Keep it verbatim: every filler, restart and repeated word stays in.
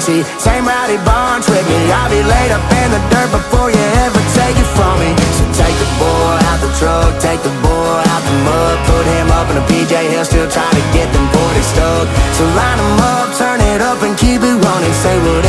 seat. Same rowdy barn trick me. I'll be laid up in the dirt before you ever take it from me. So take the boy out the truck, take the boy out the mud, put him up in a P J, he'll still try to get them forty stuck. So line him up, turn it up and keep it running. Say whatever